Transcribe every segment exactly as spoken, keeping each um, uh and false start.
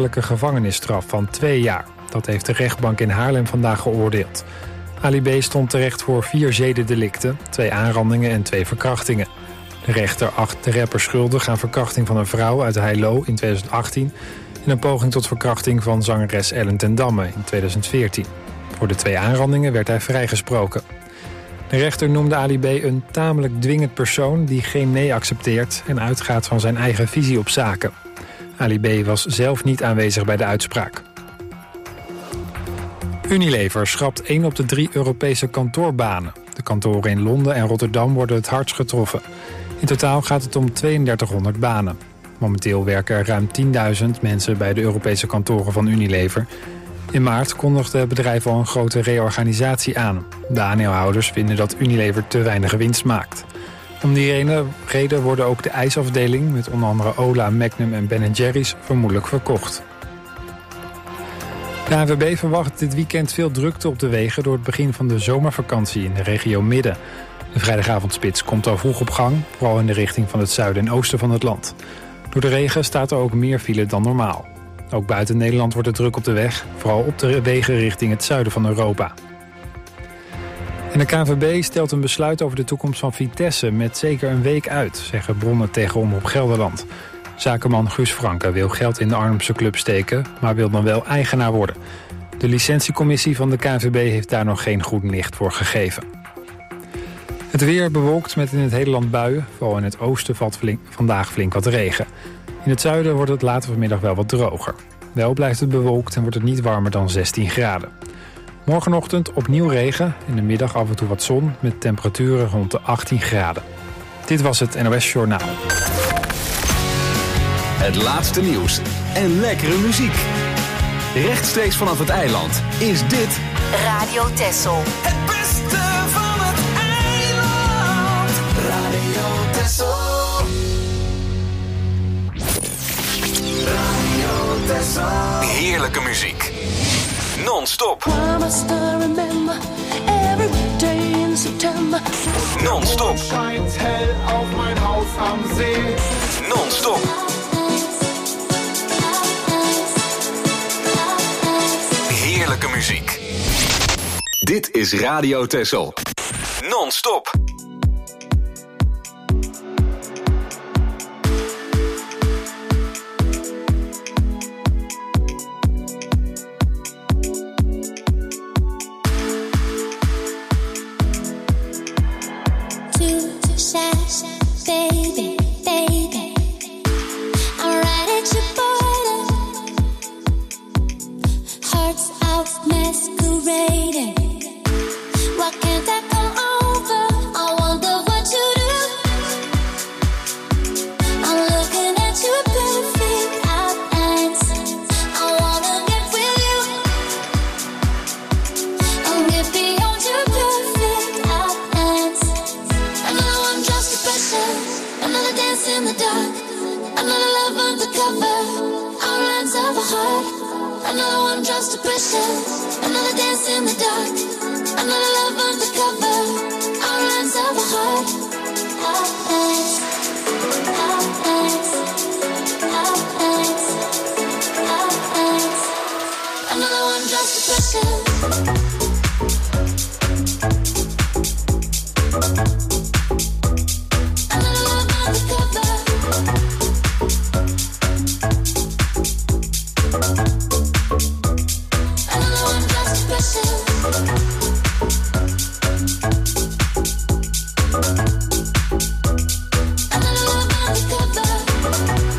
voorwaardelijke gevangenisstraf van twee jaar. Dat heeft de rechtbank in Haarlem vandaag geoordeeld. Ali B. stond terecht voor vier zedendelicten, twee aanrandingen en twee verkrachtingen. De rechter acht de rapper schuldig aan verkrachting van een vrouw uit Heilo in twintig achttien... en een poging tot verkrachting van zangeres Ellen ten Damme in twintig veertien. Voor de twee aanrandingen werd hij vrijgesproken. De rechter noemde Ali B. een tamelijk dwingend persoon die geen nee accepteert en uitgaat van zijn eigen visie op zaken. Ali B. was zelf niet aanwezig bij de uitspraak. Unilever schrapt één op de drie Europese kantoorbanen. De kantoren in Londen en Rotterdam worden het hardst getroffen. In totaal gaat het om tweeëndertighonderd banen. Momenteel werken er ruim tienduizend mensen bij de Europese kantoren van Unilever. In maart kondigde het bedrijf al een grote reorganisatie aan. De aandeelhouders vinden dat Unilever te weinig winst maakt. Om die reden worden ook de ijsafdeling met onder andere Ola, Magnum en Ben en Jerry's vermoedelijk verkocht. De A N W B verwacht dit weekend veel drukte op de wegen door het begin van de zomervakantie in de regio Midden. De vrijdagavondspits komt al vroeg op gang, vooral in de richting van het zuiden en oosten van het land. Door de regen staat er ook meer file dan normaal. Ook buiten Nederland wordt het druk op de weg, vooral op de wegen richting het zuiden van Europa. En de K N V B stelt een besluit over de toekomst van Vitesse met zeker een week uit, zeggen bronnen tegen Omroep Gelderland. Zakenman Guus Franke wil geld in de Arnhemse club steken, maar wil dan wel eigenaar worden. De licentiecommissie van de K N V B heeft daar nog geen groen licht voor gegeven. Het weer bewolkt met in het hele land buien. Vooral in het oosten valt flink, vandaag flink wat regen. In het zuiden wordt het later vanmiddag wel wat droger. Wel blijft het bewolkt en wordt het niet warmer dan zestien graden. Morgenochtend opnieuw regen, in de middag af en toe wat zon met temperaturen rond de achttien graden. Dit was het N O S Journaal. Het laatste nieuws en lekkere muziek. Rechtstreeks vanaf het eiland is dit Radio Texel. Het beste van het eiland. Radio Texel. Radio Texel. heerlijke muziek. Non-stop. Non-stop. Non-stop. Heerlijke muziek. Dit is Radio Texel. Non-stop.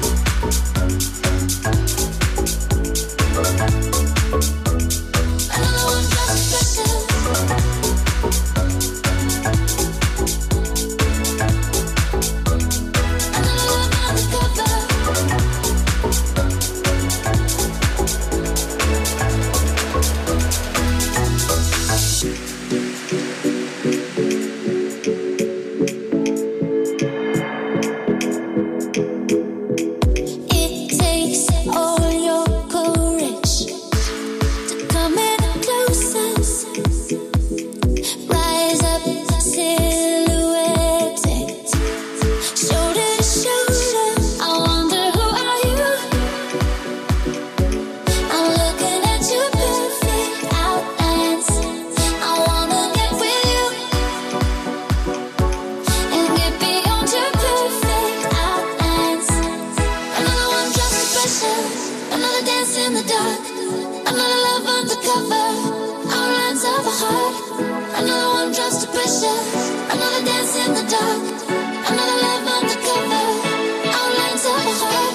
I Another dance in the dark, another love undercover. Our lines of a heart, another one drops to pressure. Another dance in the dark, another love undercover. Our lines of a heart.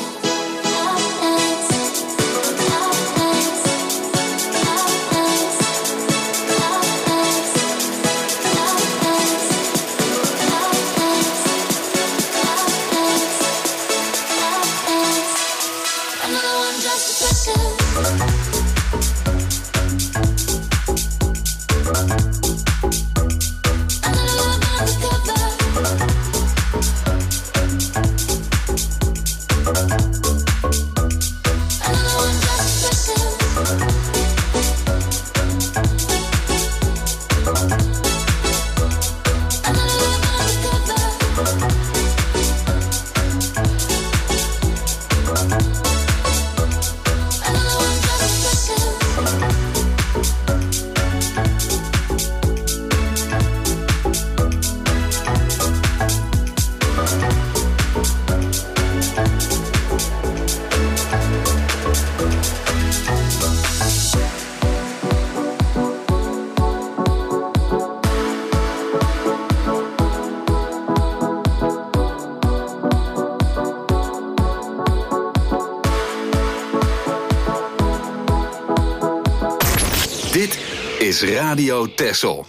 Is Radio Texel.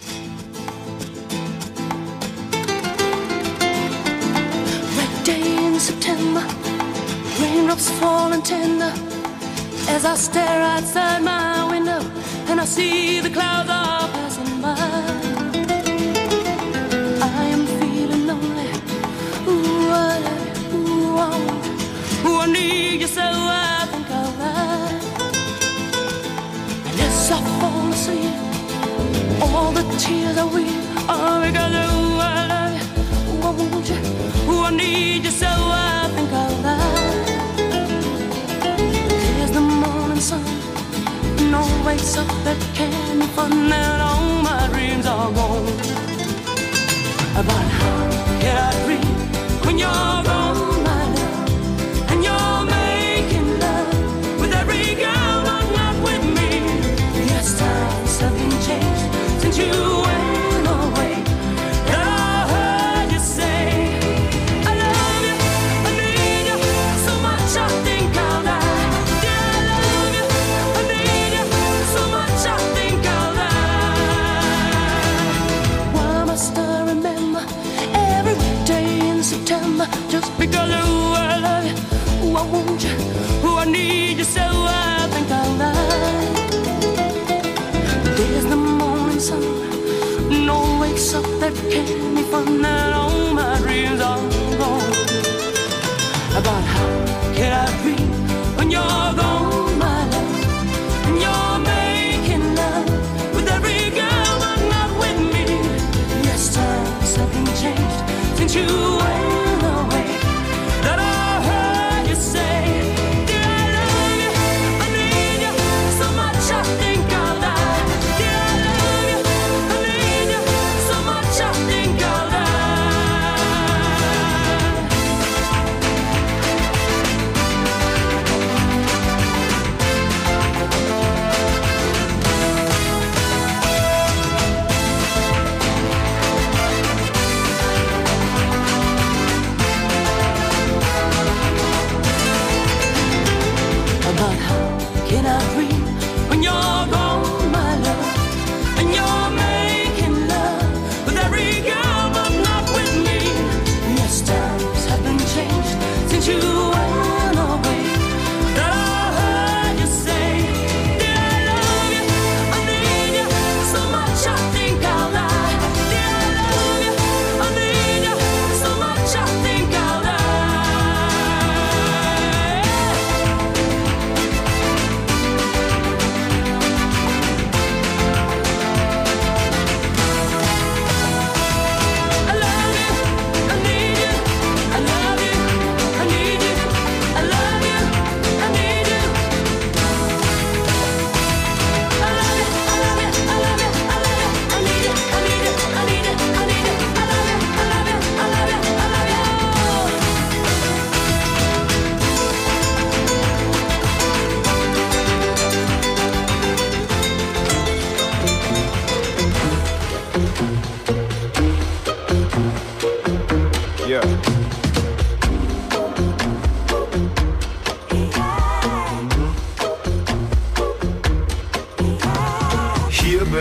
Red day in September, raindrops falling tender as I stare outside my window and I see the clouds are passing by. I am feeling lonely. Ooh, I love you. Ooh, I want you. Ooh, I need you, so I think I'll lie. And as I fall asleep, all the tears I weep are because of who I love you, who I want you, who I need you, so I think I'll lie. There's the morning sun, no wakes up that can be fun, and all my dreams are gone. But how can I dream when you're gone, my love, and you're making love with every girl, but not with me. Yes, times have been changed since you went away. I heard you say, I love you, I need you so much, I think I'll die. Yeah, I love you, I need you so much, I think I'll die. Why must I remember every day in September just because of who I love you, who I want you, who I need you, so I think I'll die. There's the morning sun, no wakes up that can be fun, and all my dreams are gone. About how can I dream when you're gone, my love, and you're making love with every girl, but not with me. Yes, times have been changed since you went away. That I heard you say, dear, I love you, I need you so much, I think I'll die. Dear, I love you, I need you so much, I think I'll die. About how can I dream when you're gone, my love, and you're making love with every girl, but not with me. Yes, times have been changed since you went away. That I heard you say, dear, I love you, I need you so much, I think I'll die. Dear, I love you, I need you so much, I think I'll die.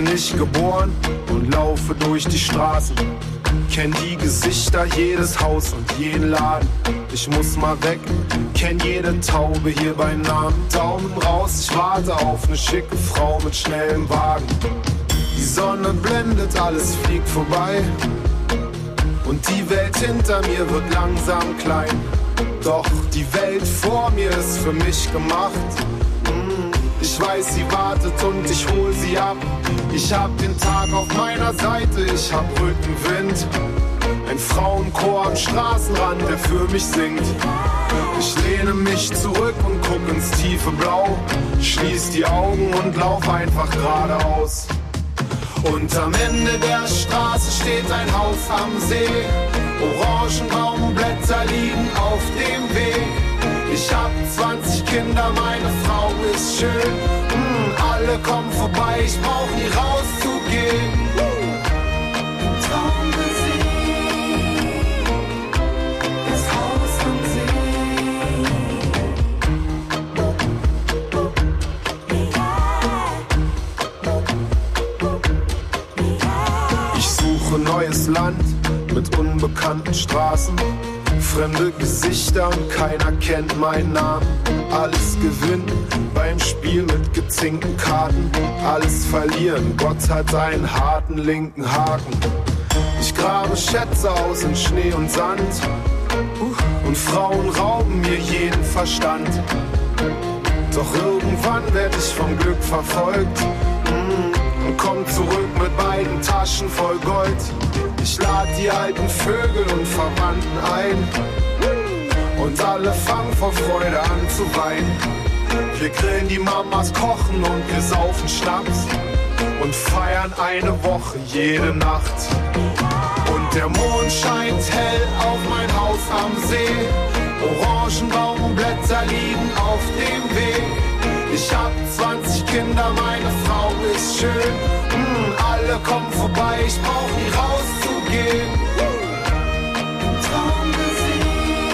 bin ich geboren und laufe durch die Straßen. Kenn die Gesichter, jedes Haus und jeden Laden. Ich muss mal weg, kenn jede Taube hier beim Namen. Daumen raus, ich warte auf ne schicke Frau mit schnellem Wagen. Die Sonne blendet, alles fliegt vorbei. Und die Welt hinter mir wird langsam klein. Doch die Welt vor mir ist für mich gemacht. Ich weiß, sie wartet und ich hol sie ab. Ich hab den Tag auf meiner Seite, ich hab Rückenwind. Ein Frauenchor am Straßenrand, der für mich singt. Ich lehne mich zurück und guck ins tiefe Blau. Schließ die Augen und lauf einfach geradeaus. Und am Ende der Straße steht ein Haus am See. Orangenbaumblätter liegen auf dem Weg. Ich hab zwanzig Kinder, meine Frau ist schön. Mm, alle kommen vorbei, ich brauch nie rauszugehen. Traummusik, das Haus am See. Ich suche neues Land mit unbekannten Straßen. Fremde Gesichter und keiner kennt meinen Namen. Alles gewinnen beim Spiel mit gezinkten Karten. Alles verlieren, Gott hat einen harten linken Haken. Ich grabe Schätze aus in Schnee und Sand. Und Frauen rauben mir jeden Verstand. Doch irgendwann werd ich vom Glück verfolgt. Und komm zurück mit beiden Taschen voll Gold. Ich lad die alten Vögel und Verwandten ein. Und alle fangen vor Freude an zu weinen. Wir grillen, die Mamas kochen und wir saufen Schnaps. Und feiern eine Woche jede Nacht. Und der Mond scheint hell auf mein Haus am See. Orangenbaumblätter liegen auf dem Weg. Ich hab zwanzig Kinder, meine Frau ist schön. Mm, alle kommen vorbei, ich brauch nie rauszugehen. Traummusik,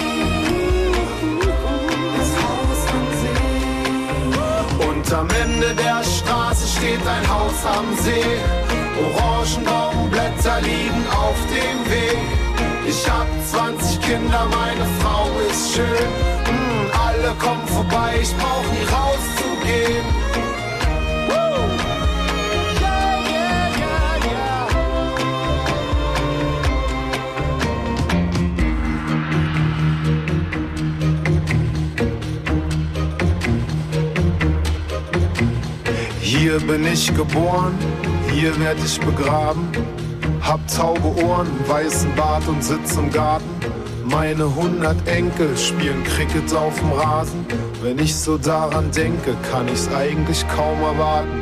das Haus am See. Und am Ende der Straße steht ein Haus am See. Orangenbaumblätter liegen auf dem Weg. Ich hab zwanzig Kinder, meine Frau ist schön. Mm, alle kommen vorbei, ich brauch nie rauszugehen. Woo! Yeah, yeah, yeah, yeah. Hier bin ich geboren, hier werd ich begraben. Hab taube Ohren, weißen Bart und sitz im Garten. Meine hundert Enkel spielen Cricket auf dem Rasen. Wenn ich so daran denke, kann ich's eigentlich kaum erwarten.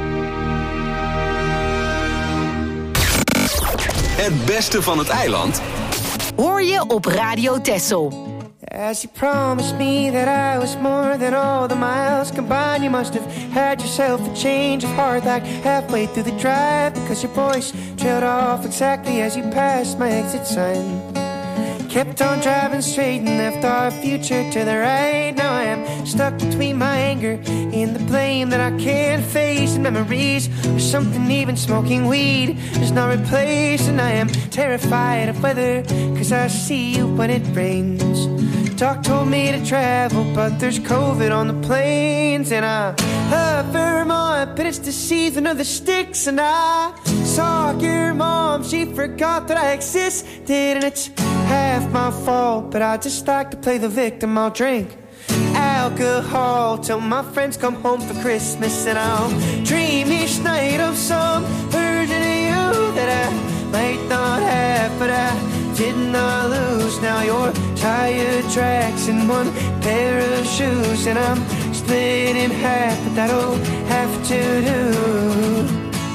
Het beste van het eiland hoor je op Radio Texel. As you promised me that I was more than all the miles combined, you must have had yourself a change of heart like halfway through the drive, because your voice trailed off exactly as you passed my exit sign. Kept on driving straight and left our future to the right. Now I am stuck between my anger and the blame that I can't face, and memories of something even smoking weed does not replace. And I am terrified of weather, cause I see you when it rains. Doc told me to travel, but there's COVID on the planes. And I love Vermont, but it's the season of the sticks. And I saw your mom, she forgot that I existed. And it's half my fault, but I just like to play the victim. I'll drink alcohol till my friends come home for Christmas. And I'll dream each night of some version of you that I might not have, but I did not lose. Now your tire tracks in one pair of shoes, and I'm split in half, but that'll have to do.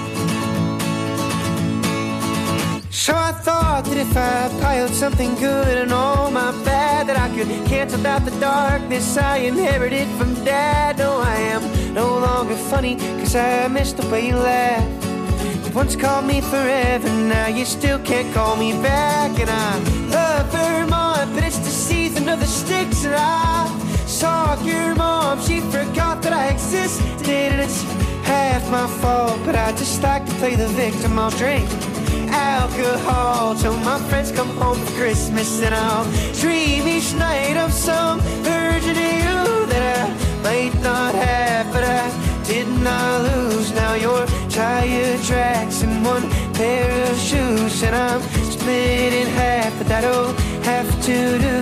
So I thought that if I piled something good and all my bad, that I could cancel out the darkness I inherited from Dad. No, I am no longer funny, cause I missed the way you laughed. You once called me forever, now you still can't call me back. And I love Vermont, but it's the season of the sticks. And I saw your mom, she forgot that I existed. And it's half my fault, but I I just like to play the victim. I'll drink alcohol till my friends come home for Christmas, and I'll dream each night of some version of you that I might not have, but I did not lose. Now you're tired tracks and one pair of shoes, and I'm split in half, but that'll have to do.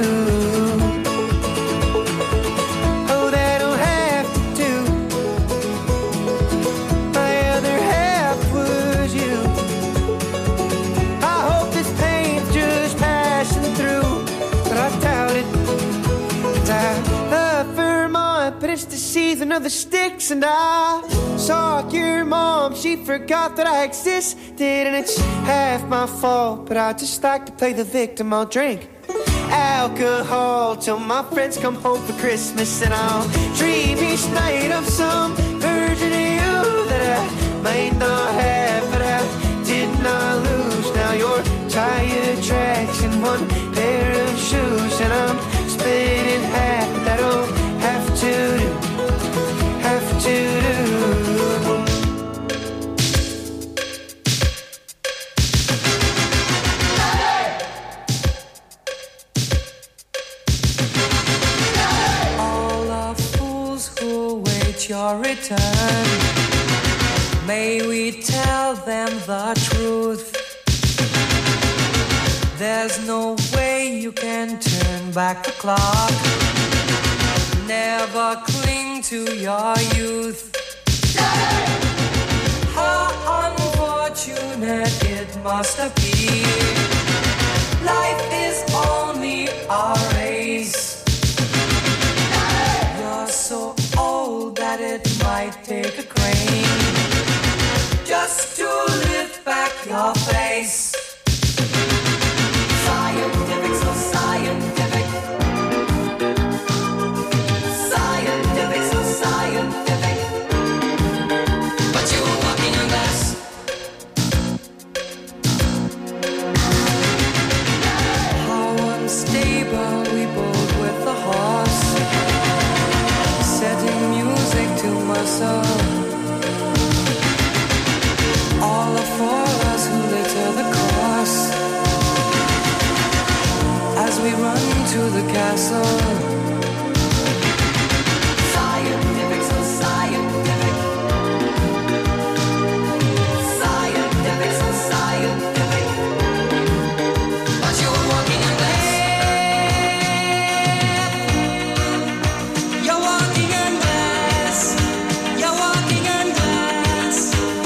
Oh, that'll have to do. My other half was you. I hope this pain's just passing through, but I doubt it. And I love Vermont, but it's the season of the sticks, and I saw your mom, she forgot that I existed, and it's half my fault, but I just like to play the victim. I'll drink alcohol till my friends come home for Christmas, and I'll dream each night of some version of you that I might not have, but I did not lose. Now you're tired tracks and one pair of shoes, and I'm split in half, but that'll have to do, have to do. Your return, may we tell them the truth. There's no way you can turn back the clock. Never cling to your youth. How unfortunate it must have been. Life is only a race. You're so old that it might take a crane just to lift back your face. Scientific, so scientific. Scientific, so scientific. But you were walking on glass. How unstable we both with the horse. Setting music to my soul. All are for us who litter the course. As we run to the castle. Scientific, so scientific. Scientific, so scientific. But you were walking in glass. You're walking in glass. You're walking in glass.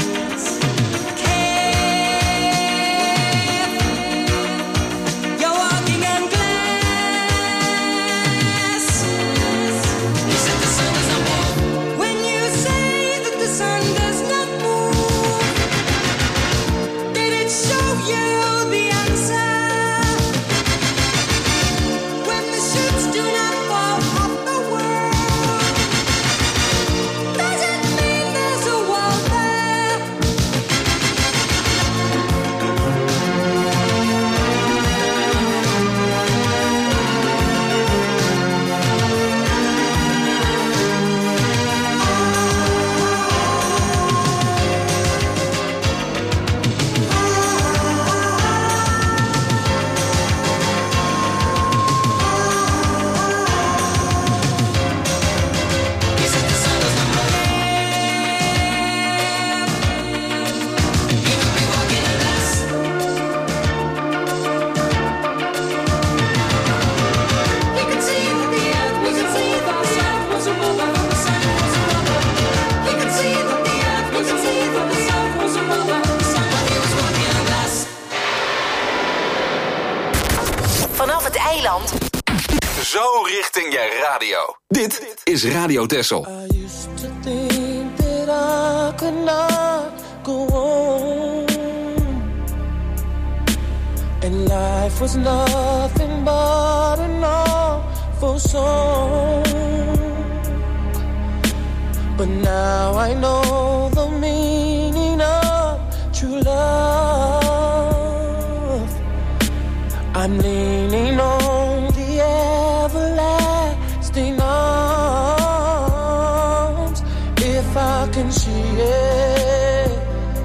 Cave. You're walking in glass. You said the sun does not move. When you say that the sun does not move, did it show you the answer? When the ships do not fall off the world, does it mean there's a world there? You said the sun does not move. You could be walking in glass. You could see that the earth was a mother, the sun was a mother, the sun was a mother. You could see that the earth was a mother, the sun was a mother, the sun was he was walking in glass. Vanaf het eiland Zo richting je radio. Dit is Radio Texel. I used to think that I could not go on, and life was nothing but an awful song. But now I know the meaning of true love. I'm leaning on the everlasting arms. If I can see it,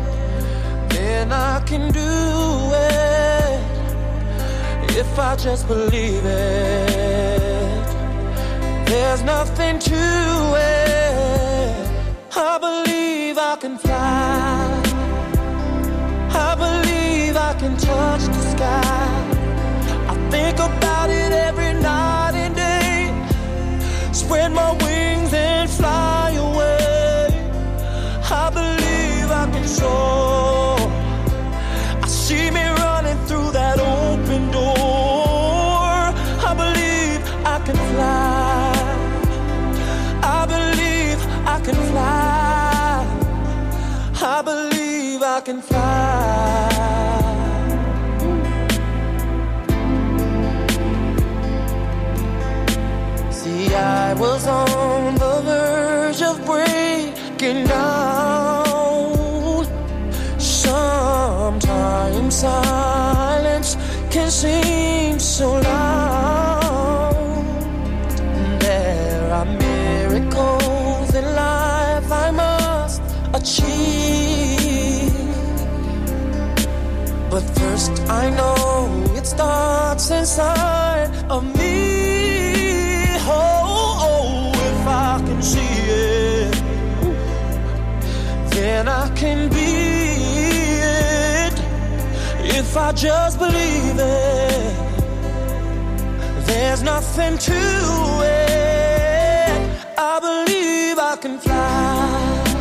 can do it if I just believe it. There's nothing to it. I believe I can fly. I believe I can touch the sky. I think about it every night and day. Spread my wings and fly away. I believe I can soar. I see me running through that open door. I believe I can fly. I believe I can fly. I believe I can fly. See, I was on the verge of breaking down. Sometimes silence can seem so loud. There are miracles in life I must achieve. But first I know it starts inside of me. Oh, oh, if I can see it, then I can be it. If I just believe it, there's nothing to it. I believe I can fly.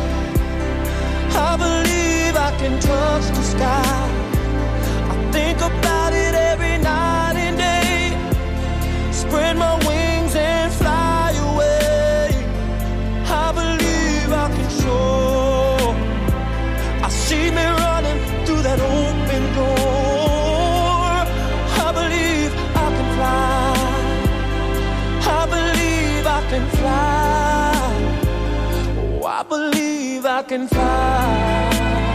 I believe I can touch the sky. I think about it every night and day. Spread my wings and fly away. I believe I can soar. I see me running through that open door. I believe I can fly. I believe I can fly. Oh, I believe I can fly.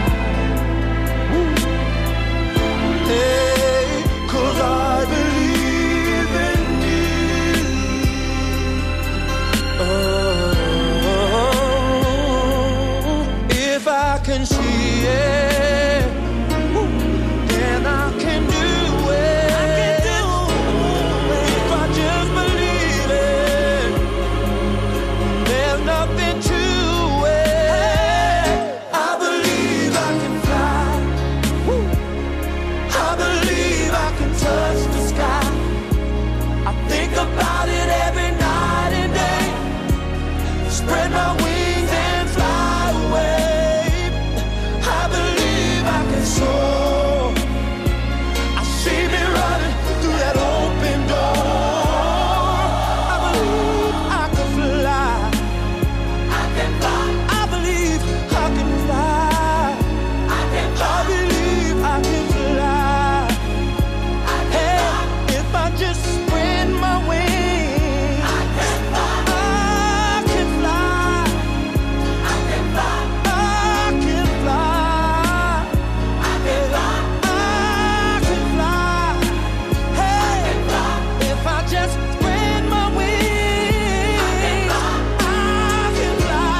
Hey, 'cause I believe in you. Oh, if I can see it, then I can do it. I can do it. If I just believe it, there's nothing to it. I believe I can fly. I believe I can touch the sky. I think about it every night and day. Spread my wings and fly away. I believe I can soar. I see me running through that open door. I believe I can fly. I can fly. I believe I can fly. I can fly. I believe I can fly. Hey, if I just spread my wings, I can fly. I can fly. I can fly. I can fly. I can fly. I can fly. Hey, if I just spread my wings, I can fly. I can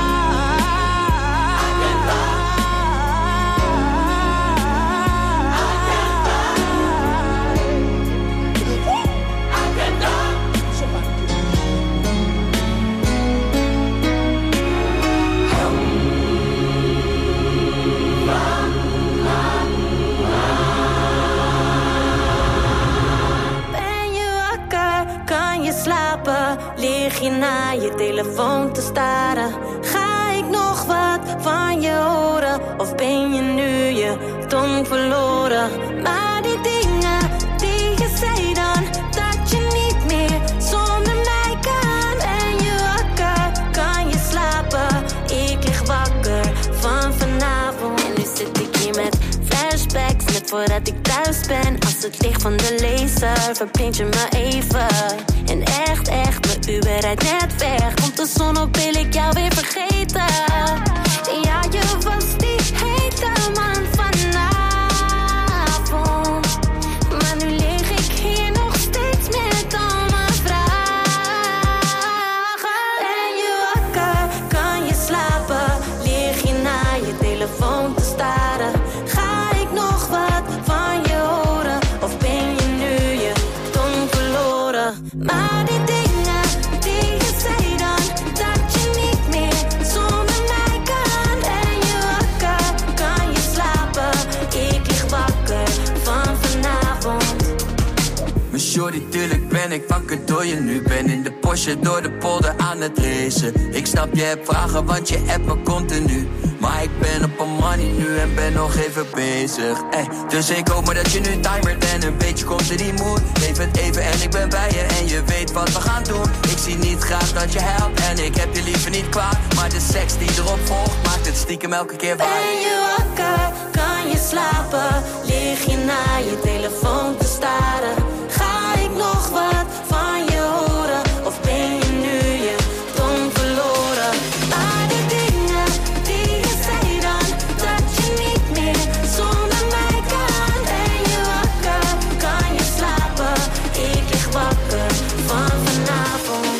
Ben je wakker? Kan je slapen? Lig je naar je telefoon te staren? Ga ik nog wat van je horen? Of ben je nu je tong verloren? Maar die dingen die je zei dan, dat je niet meer zonder mij kan. Ben je wakker? Kan je slapen? Ik lig wakker van vanavond. En nu zit ik hier met flashbacks, net voordat ik thuis ben. Als het licht van de laser verblindt je me even. En echt, echt, mijn Uber rijdt net weg. Komt de zon op, wil ik jou weer vergeten. Ja, je was die hete man vanavond. Maar nu lig ik hier nog steeds met al mijn vragen. Ben je wakker? Kan je slapen? Lig je naar je telefoon te staren? Ga ik nog wat ben ik wakker door je nu. Ben in de Porsche door de polder aan het racen. Ik snap je hebt vragen want je appt me continu. Maar ik ben op een money nu en ben nog even bezig. Ey, dus ik hoop maar dat je nu timert en een beetje komt in die mood. Geef het even en ik ben bij je en je weet wat we gaan doen. Ik zie niet graag dat je helpt en ik heb je liever niet kwaad. Maar de seks die erop volgt maakt het stiekem elke keer waar. Ben je wakker, kan je slapen? Lig je naar je telefoon te staren? Ga ik nog wat van je horen? Of ben je nu je toon verloren? Maar de dingen die je zei dan, dat je niet meer zonder mij kan. Ben je wakker, kan je slapen? Ik lig wakker van vanavond.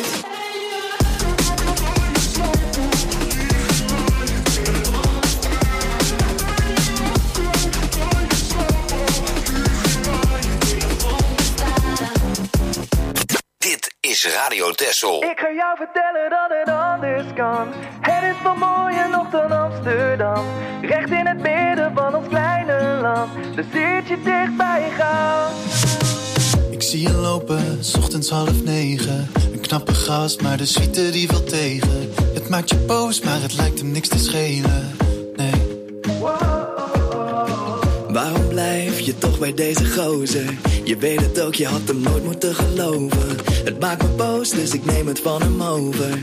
Dit is Radio Texel. Ik ga jou vertellen dat het anders kan. Het is veel mooier nog dan Amsterdam. Recht in het midden van ons kleine land. Dan zit je dicht bij je goud. Ik zie je lopen, 's ochtends half negen. Een knappe gast, maar de suite die wil tegen. Het maakt je boos, maar het lijkt hem niks te schelen. Nee. Waarom blijf je toch bij deze gozer? Je weet het ook, je had hem nooit moeten geloven. Het maakt me boos, dus ik neem het van hem over.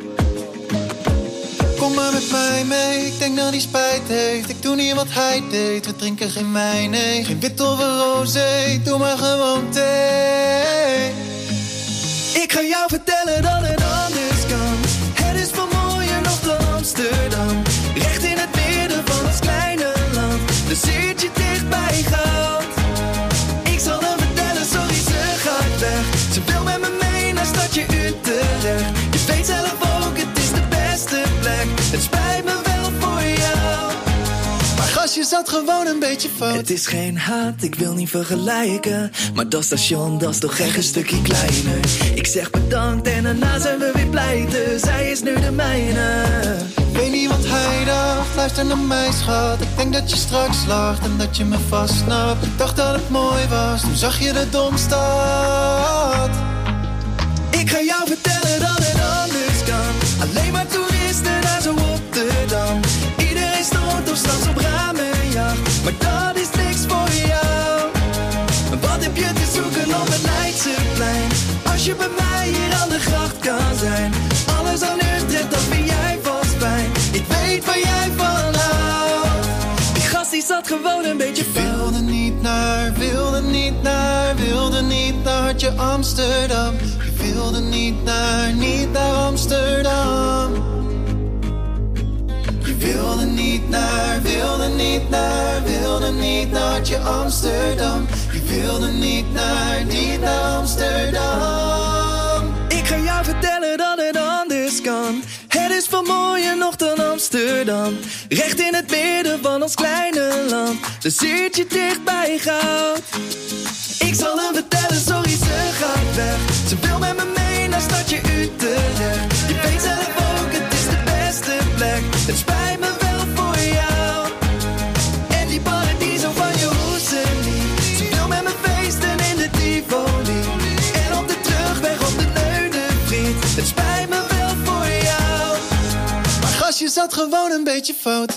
Kom maar met mij mee, ik denk dat hij spijt heeft. Ik doe niet wat hij deed, we drinken geen wijn, nee. Geen wit of een rosé, doe maar gewoon thee. Ik ga jou vertellen dat het anders kan. Het is veel mooier nog dan Amsterdam. Recht in het midden van ons kleine land. Dus zit je dicht bij goud. Ik zal hem vertellen, sorry ze gaat weg. Ze wil met me mee naar stadje Utrecht. Je weet zelf ook, het is de beste plek. Het spijt me wel voor jou. Maar gastje zat gewoon een beetje fout. Het is geen haat, ik wil niet vergelijken. Maar dat station, dat is toch echt een stukje kleiner. Ik zeg bedankt en daarna zijn we weer pleiten. Zij is nu de mijne. Ik weet niet wat hij dacht, luister naar mij schat. Ik denk dat je straks lacht en dat je me vastsnapt. Ik dacht dat het mooi was, toen zag je de domstad. Ik ga jou vertellen dat het anders kan. Alleen maar toeristen naar zo Rotterdam. Iedereen stond op straks op ramenjacht. Maar dat is niks voor jou. Wat heb je te zoeken op het Leidseplein? Als je bij mij hier aan de gracht kan zijn. Alles aan Utrecht, dat vind jij vast fijn. Ik weet waar jij van houdt. Die gast die zat gewoon een beetje fout. Je wilde niet naar, wilde niet naar, wilde niet naar hartje Amsterdam. Je wilde niet naar, niet naar Amsterdam. Je wilde niet naar, wilde niet naar, wilde niet naar hartje Amsterdam. Je wilde niet naar, niet naar Amsterdam. Ik ga jou vertellen dat het anders kan. Het is veel mooier nog dan Amsterdam. Recht in het midden van ons kleine land. Dan zit je dicht bij goud. Ik zal hem vertellen, sorry ze gaat weg. Ze wil met me mee naar stadje Utrecht. Je weet zelf ook, het is de beste plek. Het spijt me wel voor jou. En die paradiso van je hoezen niet. Ze wil met me feesten in de Tivoli. En op de terugweg op de Leunenvriet. Het spijt me wel voor jou. Maar gastje zat gewoon een beetje fout.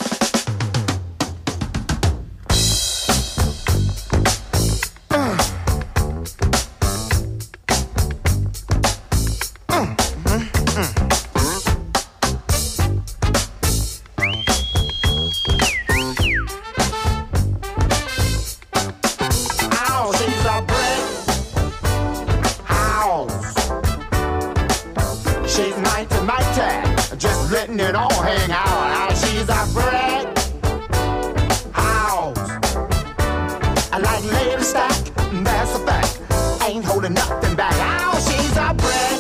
It all hang out. Now she's a bread house. I like lady stack, that's a fact. Ain't holding nothing back. Now she's a bread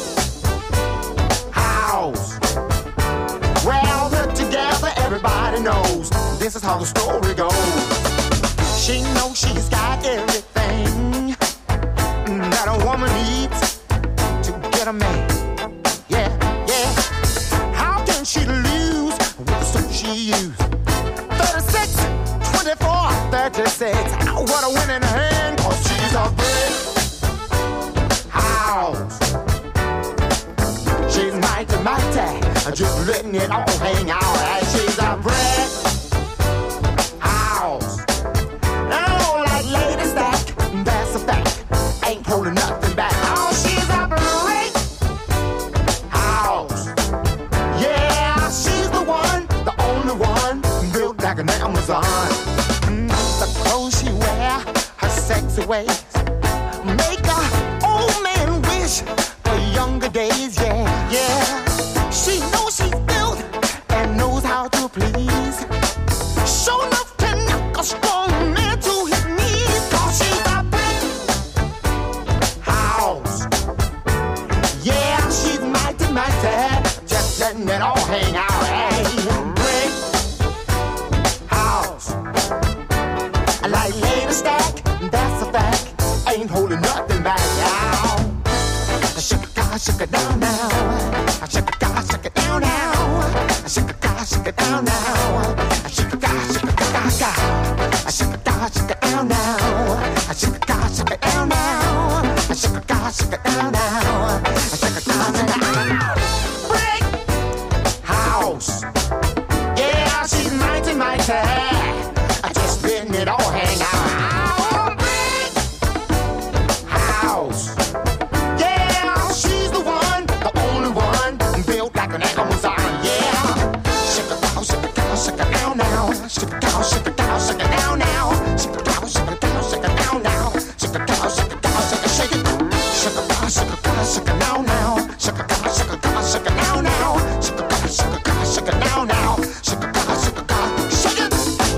house. Well, put together, everybody knows this is how the story goes. She knows she's got everything that a woman needs to get a man. Yeah, yeah. She lose with the suit she used. thirty-six, twenty-four, thirty-six. What a winning hand, cause she's a brick house. house. She's mighty, mighty, just letting it all hang out. And she's a brick house. Oh, like lady stack, that's a fact. Ain't holding nothing back. Oh, she's a brick house. Yeah, she's the one, the only one, built like an Amazon. Mm, the clothes she wear, her sexy ways, make a old man wish for younger days. Yeah, yeah. She knows she's built and knows how to please. Show enough to knock a strong man to his knees. Cause she's a brick house. Yeah, she's mighty, mighty, just letting it all hang out. Hey, brick house. Like lady stack, that's a fact. Ain't holding nothing back now. Shake it, God, shake it down now. Shake it, God, shake it down now. Shake it, God, shake it down now. Shake it, God, shake it down now. Shake it, God, shake it down now. Shake it, God, shake it down now. Shake it, God, shake it down now. Shake it, God, shake it down. Brick house. Yeah, she's mighty, mighty. Just letting it all hang out. Brick house. Yeah, she's the one, the only one, built like an Amazon. Yeah, shake it down, shake it down, shake it down now. Shake it down, shake it down, shake it down now. Shake it down, shake it down, shake it down now. Shake it down, shake it down, shake it, shake it. Shake it down, shake it down, shake it down now. Shake it down, shake it down, shake it down now. Shake it down, shake it down, shake it down now. Shake it down, shake it down, shake it.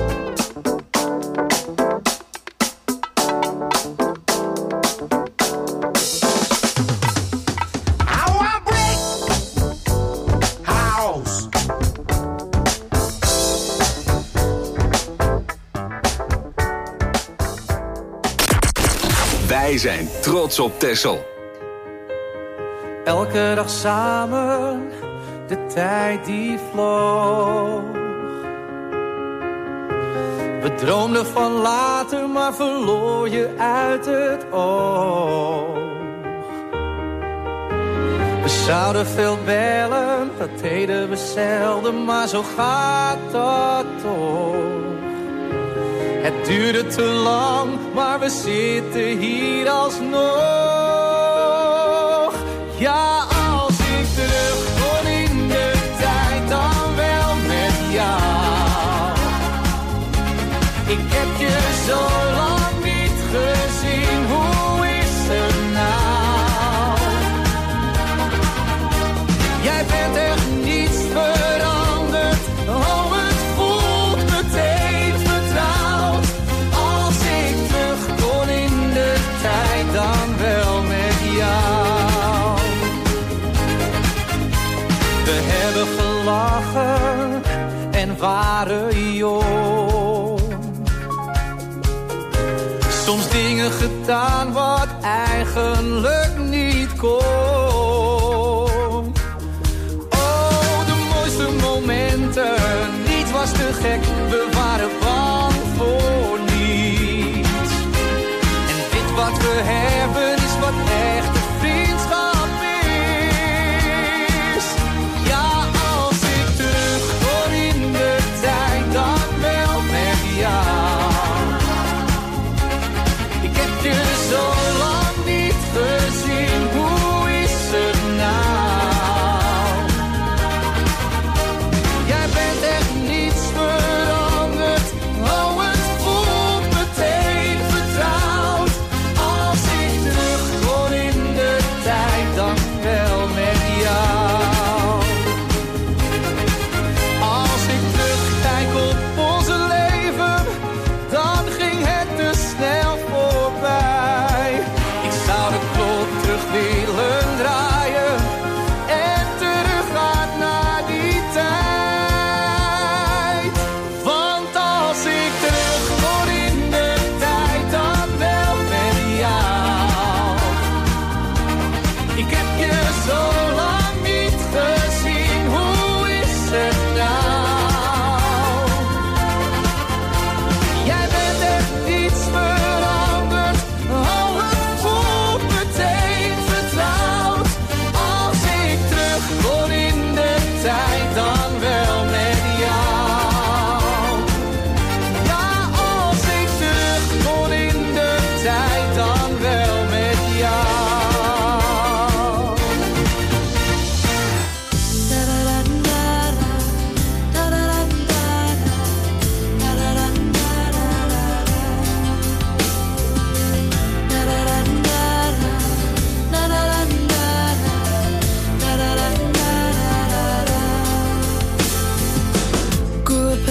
Wij zijn trots op Texel. Elke dag samen, de tijd die vloog. We droomden van later, maar verloor je uit het oog. We zouden veel bellen, dat deden we zelden, maar zo gaat dat toch. Het duurde te lang, maar we zitten hier alsnog. Ja, als ik terug kon in de tijd, dan wel met jou. Ik heb je zo lang niet gezien, hoe is het nou? Jij bent echt niets veranderd, oh het voelt meteen vertrouwd. Als ik terug kon in de tijd, dan wel met jou. We hebben gelachen en waren jong. Soms dingen gedaan wat eigenlijk niet kon. Oh, de mooiste momenten, niets was te gek, we waren bang voor niets. En dit wat we hebben is wat echte vriendschap is. Ja, als ik terug kon in de tijd, dan wel met jou. Ik heb je zo lang niet gezien, hoe is het nou? Jij bent echt niets veranderd,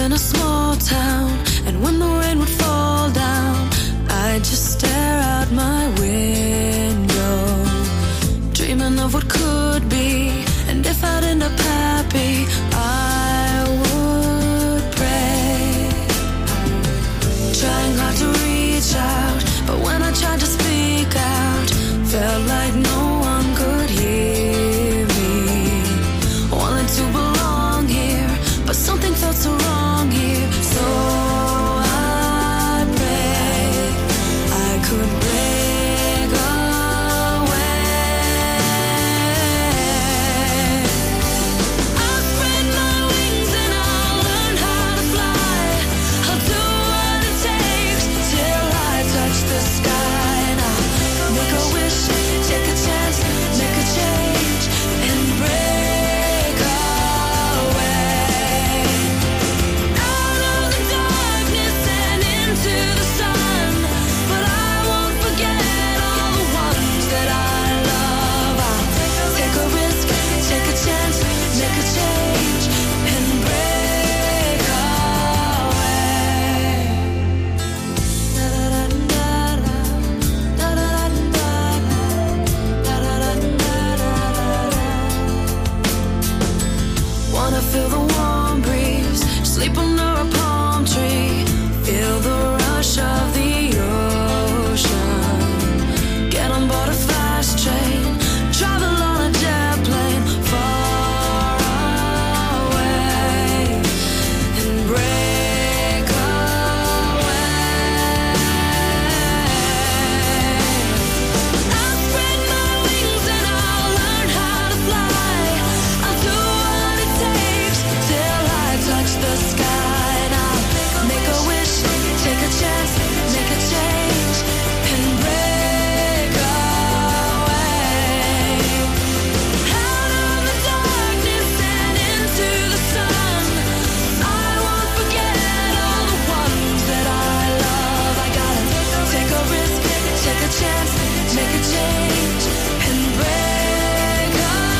in a small town, and when the rain would fall down, I'd just stare out my window, dreaming of what could be. And if I'd end up happy, I would pray, trying hard to reach out, but when I tried to speak out, felt like no one could hear me. Wanted to belong here, but something felt so wrong here. So I pray I could break away. I'll spread my wings and I'll learn how to fly. I'll do what it takes till I touch the sky. And I'll make a wish, take a chance, make a change, and break away. Out of the darkness and into the sun, but I won't forget all the ones that I love. I'll take a risk, take a chance, make a change, and break away. Wanna feel the warm breeze, sleep under a palm tree, feel the rush of the ocean, get on board a fast train, travel on a jet plane far away, and break away. I'll spread my wings and I'll learn how to fly. I'll do what it takes till I touch the sky. And I'll make a wish, take a chance, make a change, and break away. Out of the darkness and into the sun, I won't forget all the ones that I love. I gotta take a risk, take a chance, make a change, and break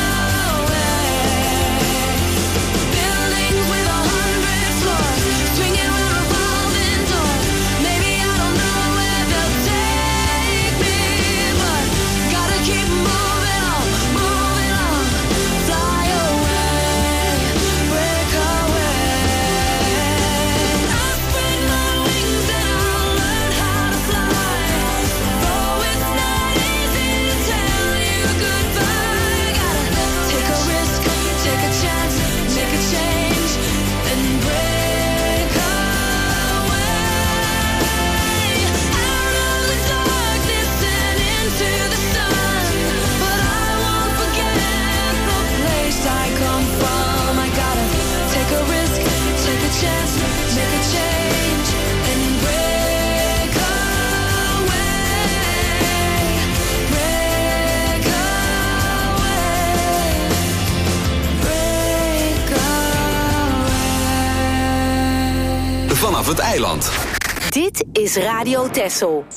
away. Buildings with a hundred floors, swinging with revolving doors. Maybe I don't know where they'll take me, but gotta keep moving on, moving on. Fly away, break away. I'll spread my wings and I'll learn how to fly. Though it's not easy to tell you goodbye, gotta take a risk, take a chance, make a change, and break away. Out of the darkness and into the sun, but I won't forget the place I come from. I gotta take a risk, take a chance, make a change, and break away. Break away. Break away. Vanaf het eiland. Dit is Radio Texel.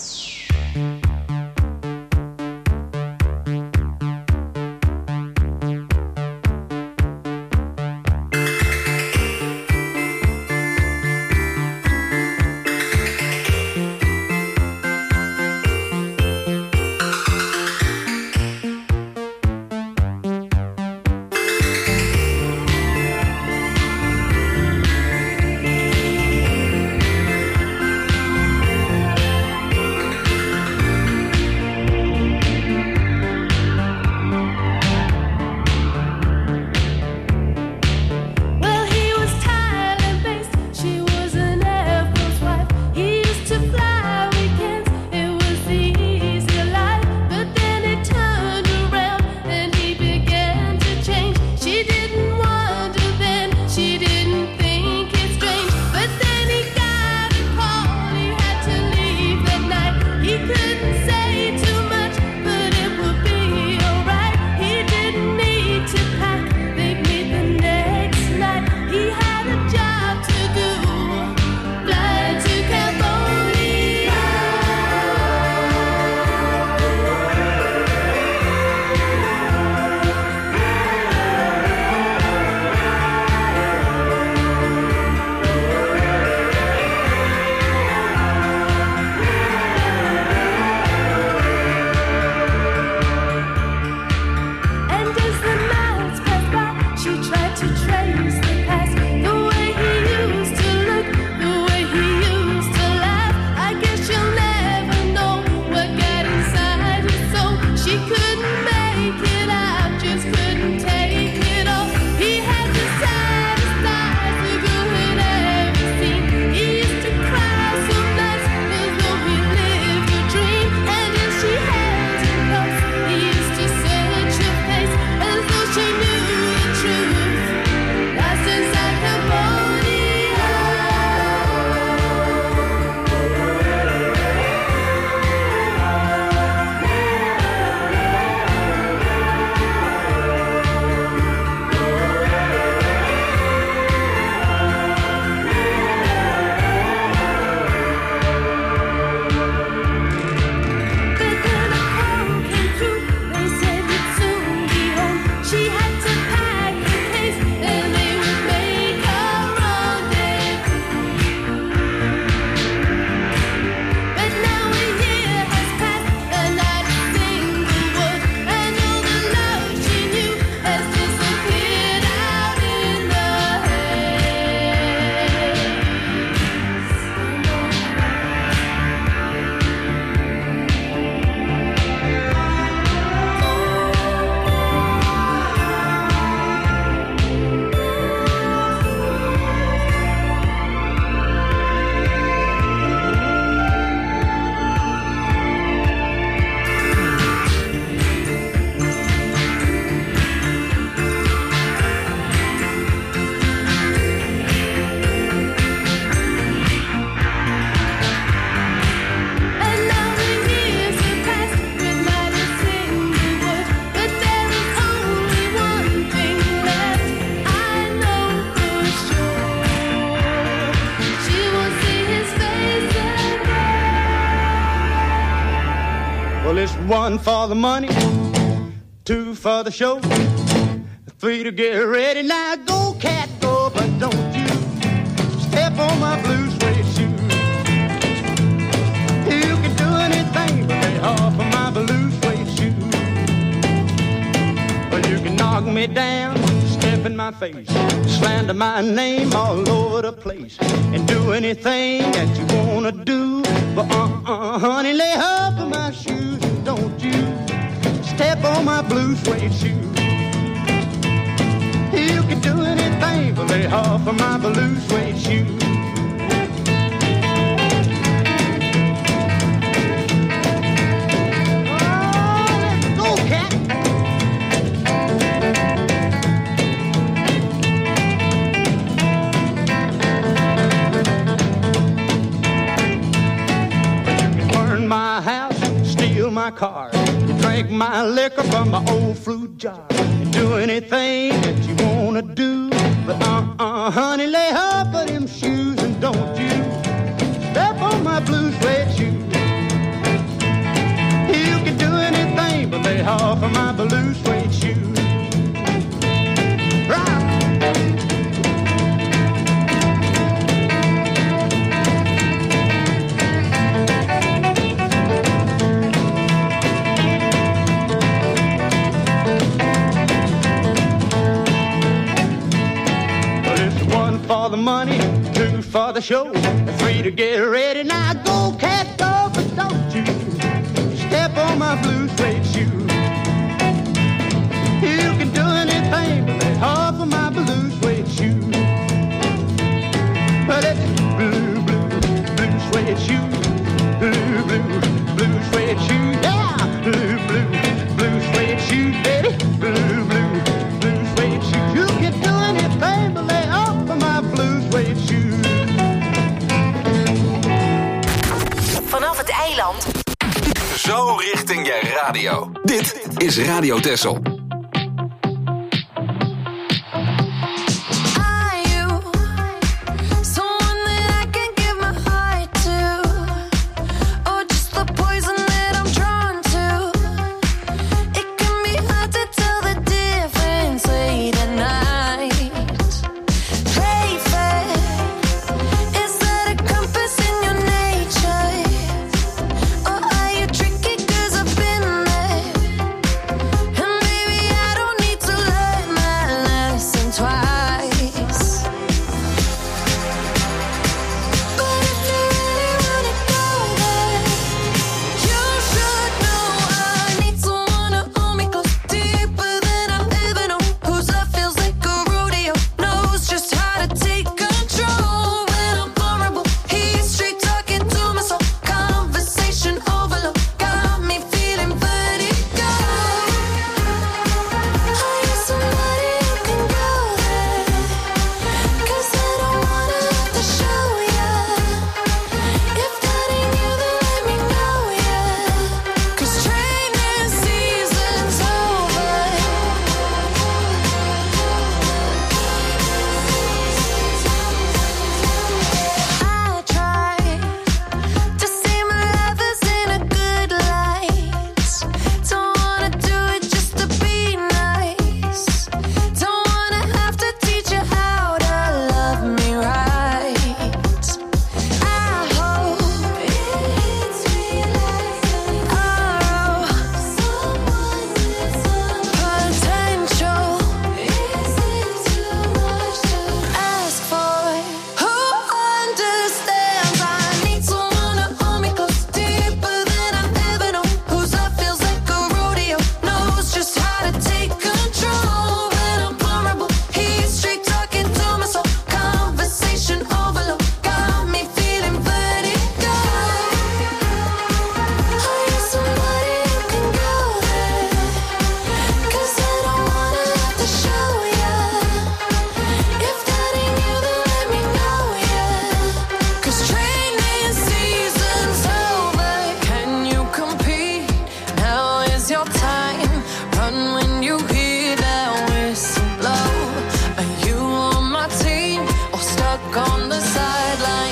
one for the money, two for the show, three to get ready. Now go, cat, go, but don't you step on my blue suede shoe. You can do anything but lay off of my blue suede shoe. Well, you can knock me down, step in my face, slander my name all over the place, and do anything that you wanna do. But uh-uh, honey, lay off of my shoes, and don't you step on my blue suede shoe. You can do anything but lay off of my blue suede shoe. My house, steal my car, drink my liquor from my old fruit jar, and do anything that you wanna do. But uh-uh, honey, lay off of them shoes, and don't you step on my blue suede shoe. You can do anything but lay off of my blue suede shoe. Right. For the money, two for the show, three to get ready. Now go, cat, go, but don't you step on my blue suede shoe. You can do anything but lay off of my blue suede shoe. But it's blue, blue, blue suede shoe, blue, blue, blue suede shoe, yeah, blue, blue, blue suede shoe, baby, blue, blue, blue suede shoe. You can do anything but lay off of my blue suede shoe. Vanaf het eiland. Zo richting je radio. Dit is Radio Texel.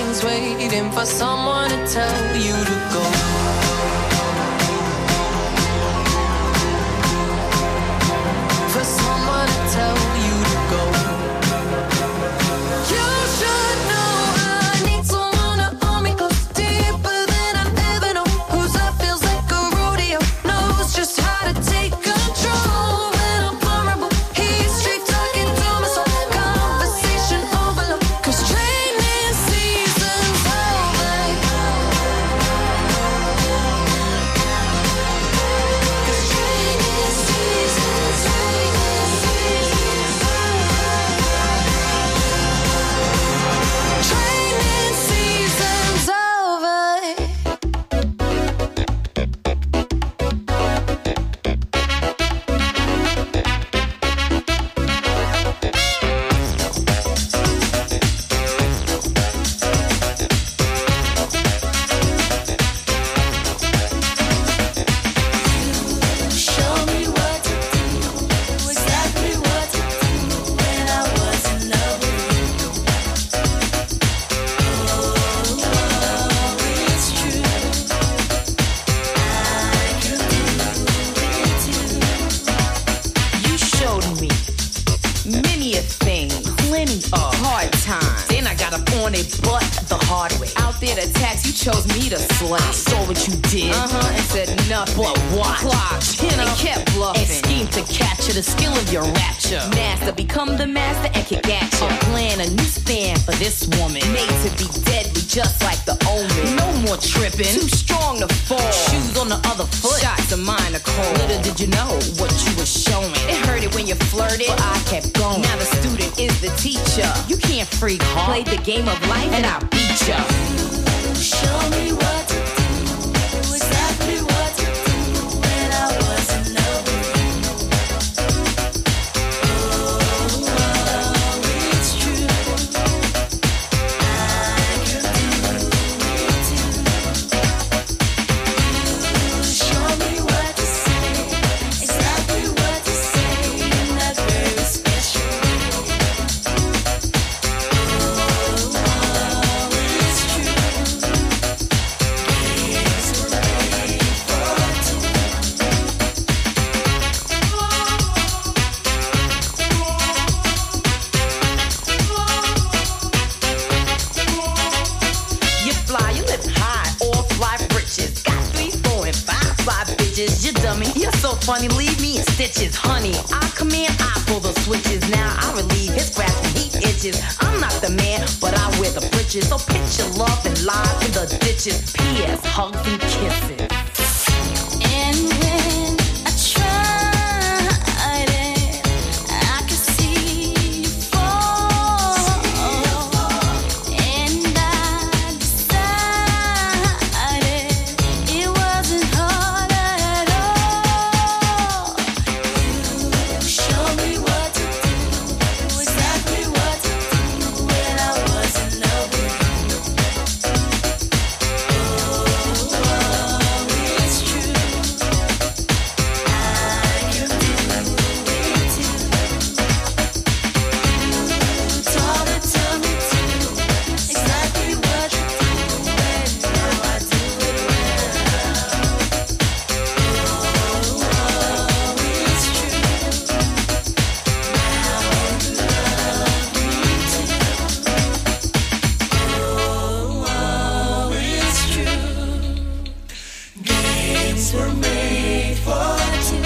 for someone to tell you to go. on their butt the hard way. Out there to tax, you chose me to slay. I saw what you did, uh-huh, and said nothing. But what? Clock, chin up, and kept bluffing. And schemed to capture the skill of your rapture. Master, become the master and kick at you. I'm playing a new stand for this woman. Made to be deadly, just like the omen. No more tripping, too strong to fall. Shoes on the other foot, shots of mine are cold. Little did you know what you were showing. It hurt it when you flirted, but I kept going. Now the student is the teacher. You can't freak hard. Play the game of life and I'll beat ya. Show me what to do, exactly what to do when I was in love with you. Oh, oh, it's true. I can do it too. Show me what to say, exactly what to say in that very special way. Oh, oh, it's true. You fly, you live high, all fly britches. Got three, four, and five fly bitches. You dummy, you're so funny, leave me in stitches. Honey, I command, I pull the switches. Now I relieve his grasp and he itches. I'm not the man, but I wear the britches. So pitch your love and lies in the ditches. P S. Hugs and kisses. And when I tried it, I could see you fall. And I decided it wasn't hard at all. You show me what to do, exactly what to do when I was in love with you. Oh, oh, it's true. I can do it too. You taught it to me too, exactly what to do, and now I do it well. Oh, oh, it's true. Now you love me too. Oh, oh, it's true. Games were made for two.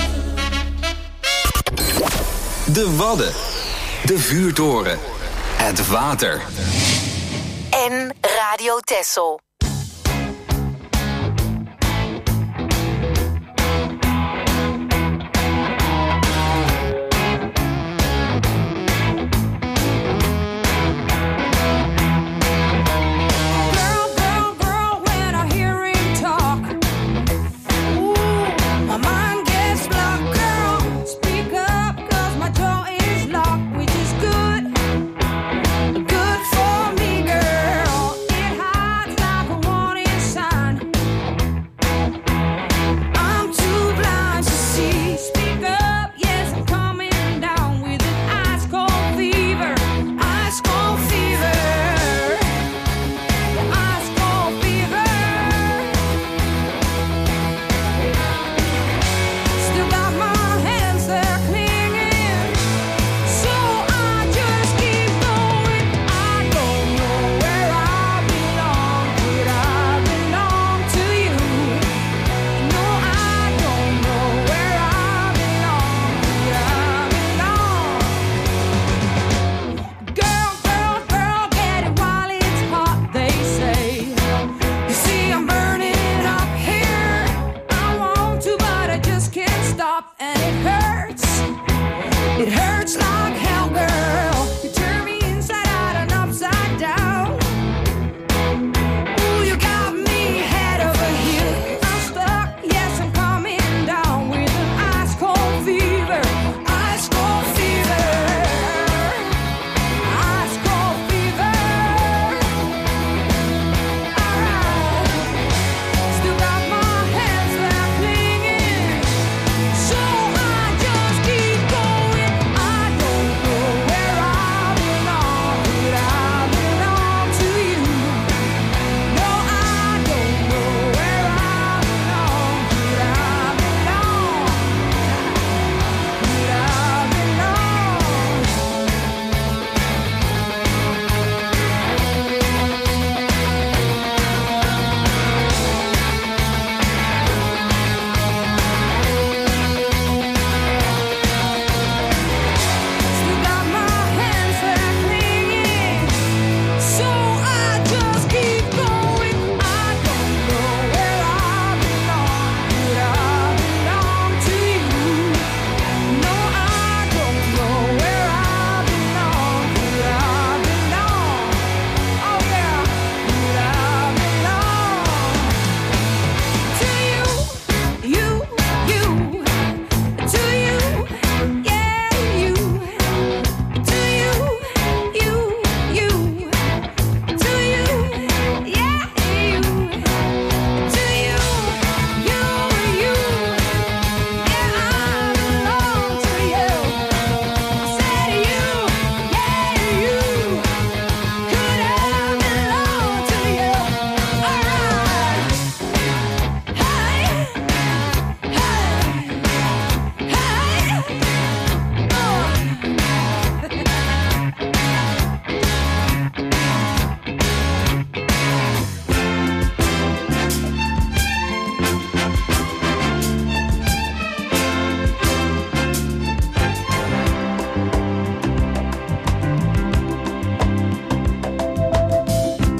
De Wadden. De vuurtoren. Het water. En Radio Texel. Girl, girl, girl, when I hear him talk, ooh, my mind gets blocked. Girl, speak up, 'cause my jaw is locked, which is good, good for me, girl. It hides like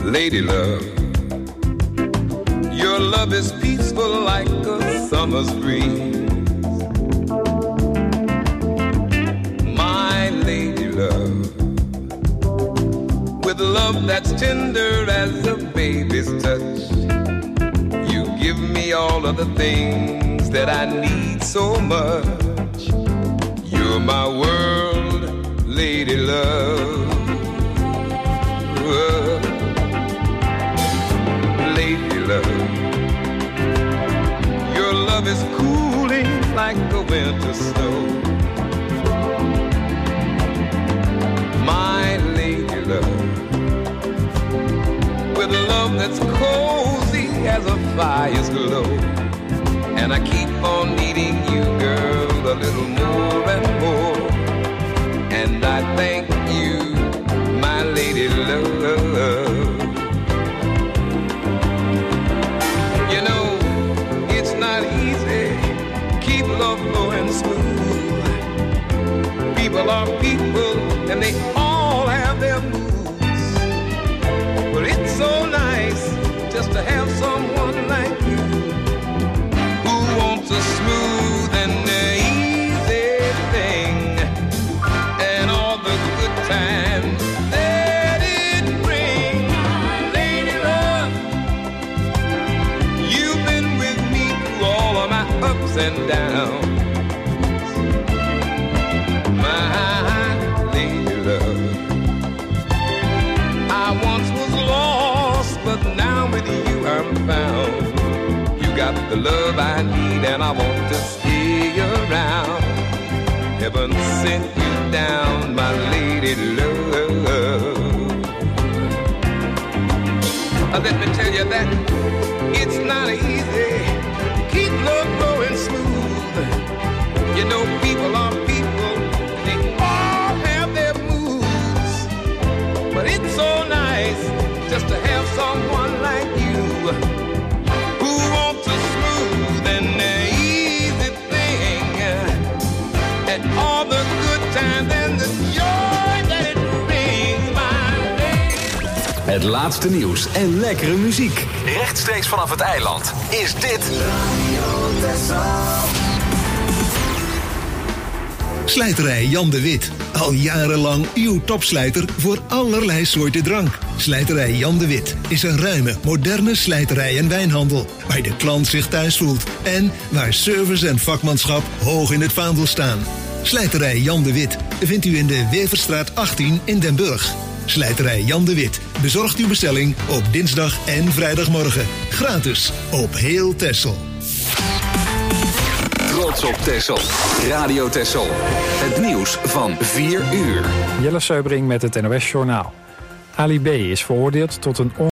lady love. Your love is peaceful like a summer's breeze. My lady love, with love that's tender as a baby's touch, you give me all of the things that I need so much. You're my world, lady love. Lady love, your love is cooling like the winter snow. My lady love, with love that's cozy as a fire's glow. And I keep on needing you, girl, a little more and more. And I thank you, my lady love. You know, it's not easy, keep love flowing smooth. People are people, and they all have their moods. But it's so nice just to have someone like you, who wants a smooth and easy thing, and all the good times that it brings. Lady love, you've been with me through all of my ups and downs. My lady love, I once was lost, but now with you I'm found. You got the love I need and I want to stay around. Heaven sent you down, my lady love. Uh, Let me tell you that it's not easy to keep love flowing smooth. You know people are people, they all have their moods. But it's so nice just to have someone like you, who wants a smooth and easy thing, and all the good times and the joy that it brings, my lady. Het laatste nieuws en lekkere muziek. Rechtstreeks vanaf het eiland is dit Radio Texel. Slijterij Jan de Wit. Al jarenlang uw topslijter voor allerlei soorten drank. Slijterij Jan de Wit is een ruime, moderne slijterij en wijnhandel, waar de klant zich thuis voelt en waar service en vakmanschap hoog in het vaandel staan. Slijterij Jan de Wit vindt u in de Weverstraat achttien in Den Burg. Slijterij Jan de Wit bezorgt uw bestelling op dinsdag en vrijdagmorgen. Gratis op heel Texel. Trots op Texel. Radio Texel. Het nieuws van vier uur. Jelle Seubring met het N O S Journaal. Ali B. is veroordeeld tot een